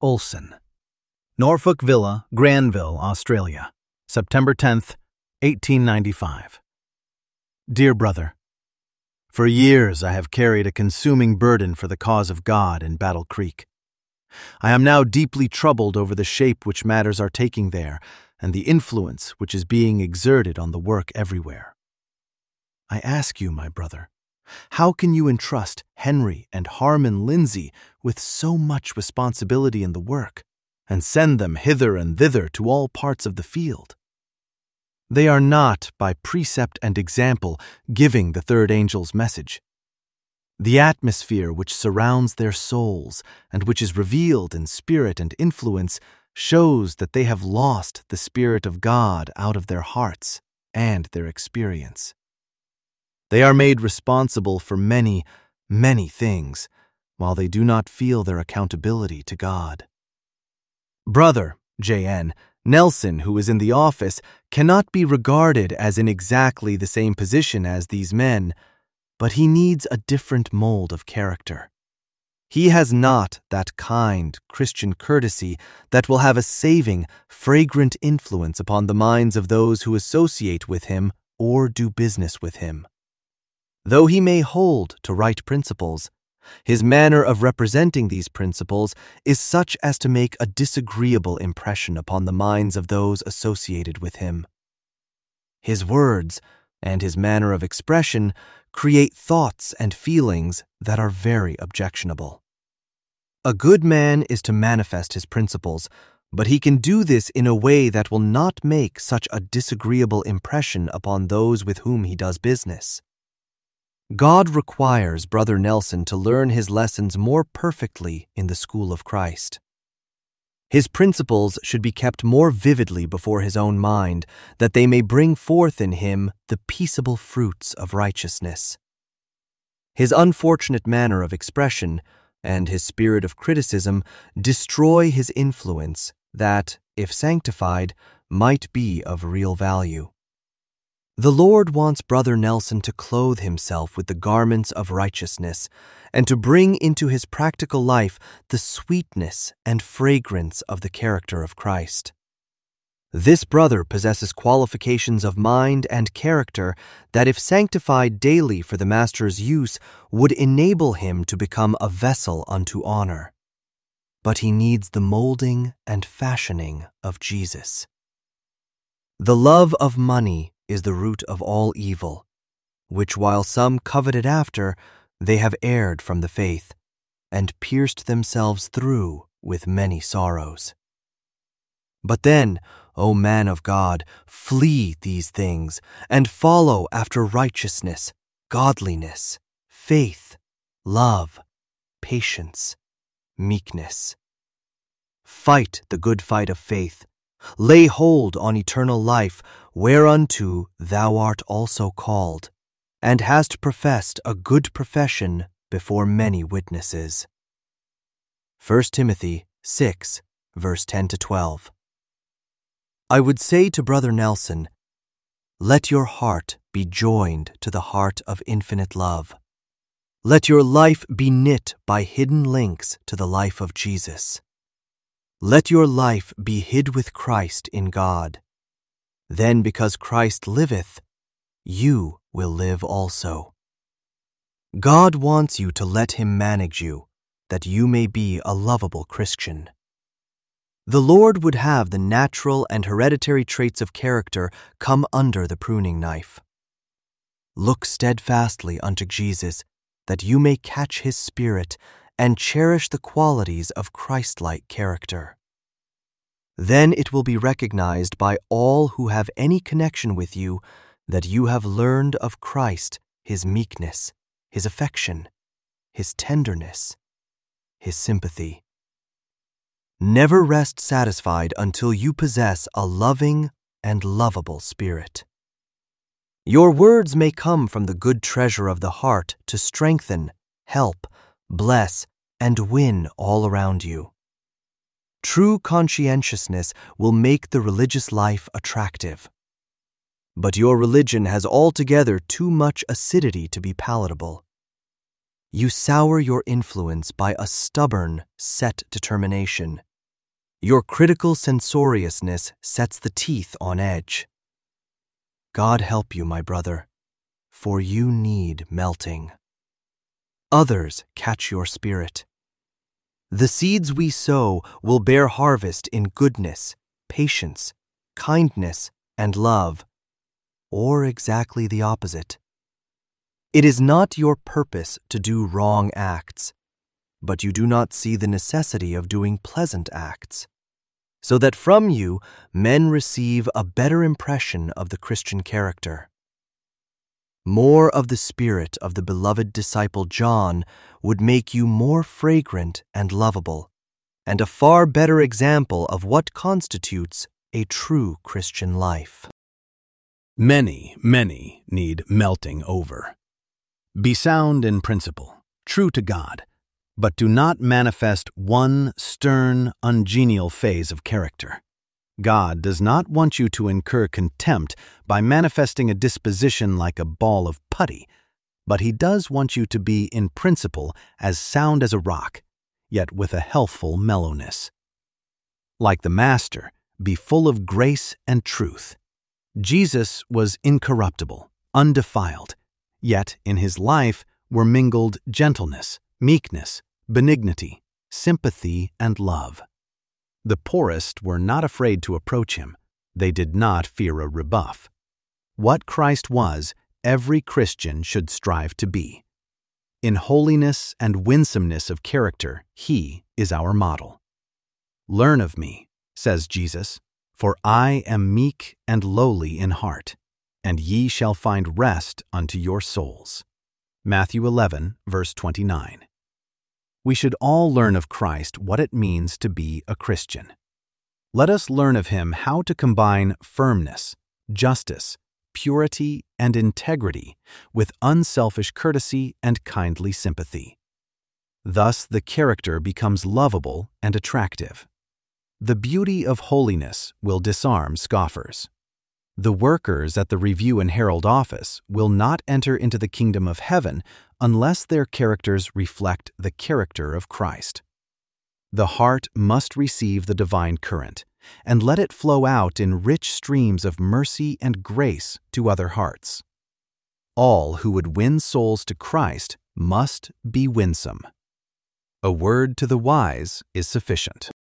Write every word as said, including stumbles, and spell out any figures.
Olson. Norfolk Villa, Granville, Australia, September tenth, eighteen ninety-five. Dear brother, for years I have carried a consuming burden for the cause of God in Battle Creek. I am now deeply troubled over the shape which matters are taking there and the influence which is being exerted on the work everywhere. I ask you, my brother, how can you entrust Henry and Harmon Lindsay with so much responsibility in the work and send them hither and thither to all parts of the field? They are not, by precept and example, giving the third angel's message. The atmosphere which surrounds their souls and which is revealed in spirit and influence shows that they have lost the Spirit of God out of their hearts and their experience. They are made responsible for many, many things, while they do not feel their accountability to God. Brother, J N, Nelson, who is in the office, cannot be regarded as in exactly the same position as these men, but he needs a different mold of character. He has not that kind Christian courtesy that will have a saving, fragrant influence upon the minds of those who associate with him or do business with him. Though he may hold to right principles, his manner of representing these principles is such as to make a disagreeable impression upon the minds of those associated with him. His words and his manner of expression create thoughts and feelings that are very objectionable. A good man is to manifest his principles, but he can do this in a way that will not make such a disagreeable impression upon those with whom he does business. God requires Brother Nelson to learn his lessons more perfectly in the school of Christ. His principles should be kept more vividly before his own mind, that they may bring forth in him the peaceable fruits of righteousness. His unfortunate manner of expression and his spirit of criticism destroy his influence that, if sanctified, might be of real value. The Lord wants Brother Nelson to clothe himself with the garments of righteousness and to bring into his practical life the sweetness and fragrance of the character of Christ. This brother possesses qualifications of mind and character that, if sanctified daily for the Master's use, would enable him to become a vessel unto honor. But he needs the molding and fashioning of Jesus. The love of money is the root of all evil, which while some coveted after, they have erred from the faith, and pierced themselves through with many sorrows. But then, O man of God, flee these things, and follow after righteousness, godliness, faith, love, patience, meekness. Fight the good fight of faith. Lay hold on eternal life, whereunto thou art also called, and hast professed a good profession before many witnesses. First Timothy six, verse ten to twelve. I would say to Brother Nelson, let your heart be joined to the heart of infinite love. Let your life be knit by hidden links to the life of Jesus. Let your life be hid with Christ in God. Then, because Christ liveth, you will live also. God wants you to let him manage you, that you may be a lovable Christian. The Lord would have the natural and hereditary traits of character come under the pruning knife. Look steadfastly unto Jesus, that you may catch his spirit and cherish the qualities of Christ-like character. Then it will be recognized by all who have any connection with you that you have learned of Christ his meekness, his affection, his tenderness, his sympathy. Never rest satisfied until you possess a loving and lovable spirit. Your words may come from the good treasure of the heart to strengthen, help, bless, and win all around you. True conscientiousness will make the religious life attractive. But your religion has altogether too much acidity to be palatable. You sour your influence by a stubborn, set determination, Your critical censoriousness sets the teeth on edge. God help you, my brother, for you need melting. Others catch your spirit. The seeds we sow will bear harvest in goodness, patience, kindness, and love, or exactly the opposite. It is not your purpose to do wrong acts, but you do not see the necessity of doing pleasant acts, so that from you men receive a better impression of the Christian character. More of the spirit of the beloved disciple John would make you more fragrant and lovable, and a far better example of what constitutes a true Christian life. Many, many need melting over. Be sound in principle, true to God, but do not manifest one stern, ungenial phase of character. God does not want you to incur contempt by manifesting a disposition like a ball of putty, but He does want you to be in principle as sound as a rock, yet with a healthful mellowness. Like the Master, be full of grace and truth. Jesus was incorruptible, undefiled, yet in His life were mingled gentleness, meekness, benignity, sympathy, and love. The poorest were not afraid to approach Him. They did not fear a rebuff. What Christ was, every Christian should strive to be. In holiness and winsomeness of character, He is our model. "Learn of me," says Jesus, "for I am meek and lowly in heart, and ye shall find rest unto your souls." Matthew eleven, verse twenty-nine. We should all learn of Christ what it means to be a Christian. Let us learn of Him how to combine firmness, justice, purity, and integrity with unselfish courtesy and kindly sympathy. Thus the character becomes lovable and attractive. The beauty of holiness will disarm scoffers. The workers at the Review and Herald office will not enter into the kingdom of heaven unless their characters reflect the character of Christ. The heart must receive the divine current and let it flow out in rich streams of mercy and grace to other hearts. All who would win souls to Christ must be winsome. A word to the wise is sufficient.